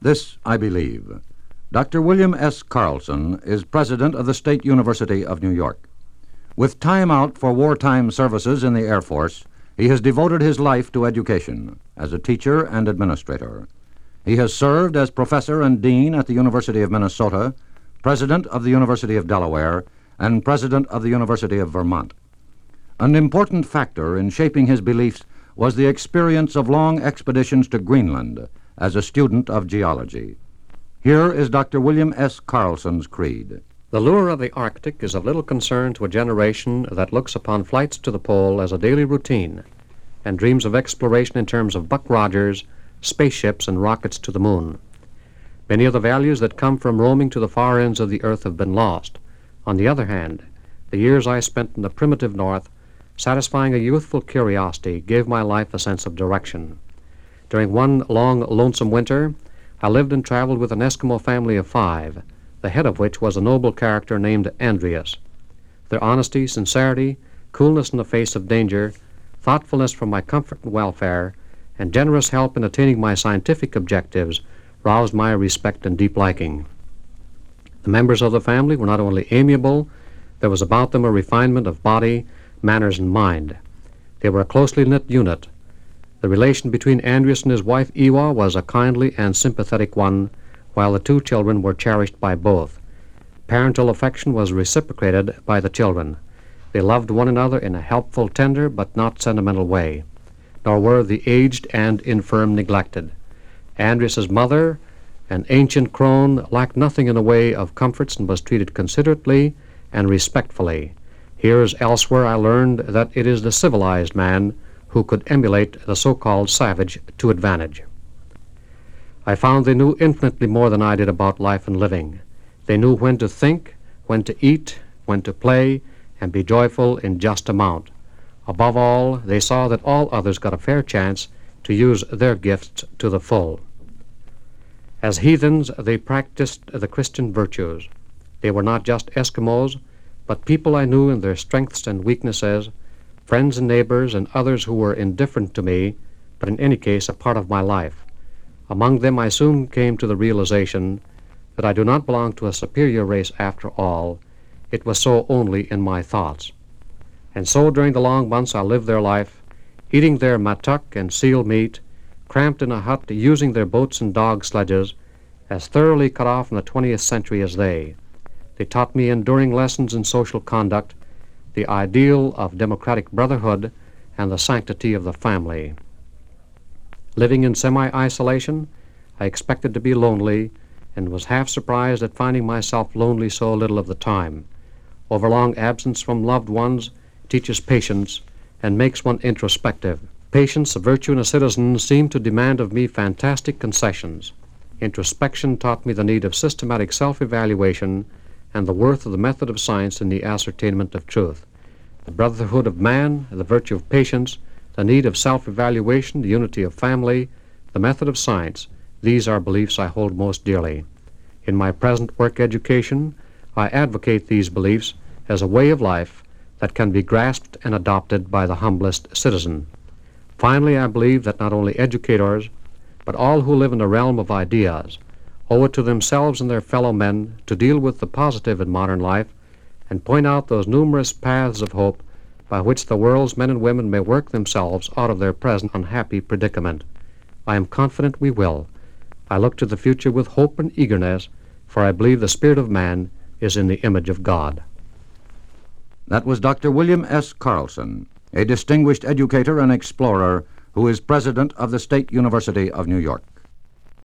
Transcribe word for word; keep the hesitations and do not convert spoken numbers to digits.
This I believe. Doctor William S. Carlson is president of the State University of New York. With time out for wartime services in the Air Force, he has devoted his life to education as a teacher and administrator. He has served as professor and dean at the University of Minnesota, president of the University of Delaware, and president of the University of Vermont. An important factor in shaping his beliefs was the experience of long expeditions to Greenland as a student of geology. Here is Doctor William S. Carlson's creed. The lure of the Arctic is of little concern to a generation that looks upon flights to the pole as a daily routine and dreams of exploration in terms of Buck Rogers, spaceships, and rockets to the moon. Many of the values that come from roaming to the far ends of the earth have been lost. On the other hand, the years I spent in the primitive North, satisfying a youthful curiosity, gave my life a sense of direction. During one long, lonesome winter, I lived and traveled with an Eskimo family of five, the head of which was a noble character named Andreas. Their honesty, sincerity, coolness in the face of danger, thoughtfulness for my comfort and welfare, and generous help in attaining my scientific objectives roused my respect and deep liking. The members of the family were not only amiable, there was about them a refinement of body, manners, and mind. They were a closely knit unit. The relation between Andreas and his wife Ewa was a kindly and sympathetic one, while the two children were cherished by both. Parental affection was reciprocated by the children. They loved one another in a helpful, tender, but not sentimental way, nor were the aged and infirm neglected. Andreas's mother, an ancient crone, lacked nothing in the way of comforts and was treated considerately and respectfully. Here as elsewhere I learned that it is the civilized man who could emulate the so-called savage to advantage. I found they knew infinitely more than I did about life and living. They knew when to think, when to eat, when to play, and be joyful in just amount. Above all, they saw that all others got a fair chance to use their gifts to the full. As heathens, they practiced the Christian virtues. They were not just Eskimos, but people I knew in their strengths and weaknesses, friends and neighbors and others who were indifferent to me, but in any case a part of my life. Among them I soon came to the realization that I do not belong to a superior race after all. It was so only in my thoughts. And so during the long months I lived their life, eating their mattock and seal meat, cramped in a hut, using their boats and dog sledges, as thoroughly cut off from the twentieth century as they. They taught me enduring lessons in social conduct, the ideal of democratic brotherhood, and the sanctity of the family. Living in semi-isolation, I expected to be lonely, and was half surprised at finding myself lonely so little of the time. Overlong absence from loved ones teaches patience and makes one introspective. Patience, a virtue in a citizen, seemed to demand of me fantastic concessions. Introspection taught me the need of systematic self-evaluation and the worth of the method of science in the ascertainment of truth. The brotherhood of man, the virtue of patience, the need of self-evaluation, the unity of family, the method of science, these are beliefs I hold most dearly. In my present work education, I advocate these beliefs as a way of life that can be grasped and adopted by the humblest citizen. Finally, I believe that not only educators, but all who live in the realm of ideas, owe it to themselves and their fellow men to deal with the positive in modern life and point out those numerous paths of hope by which the world's men and women may work themselves out of their present unhappy predicament. I am confident we will. I look to the future with hope and eagerness, for I believe the spirit of man is in the image of God. That was Doctor William S. Carlson, a distinguished educator and explorer who is president of the State University of New York.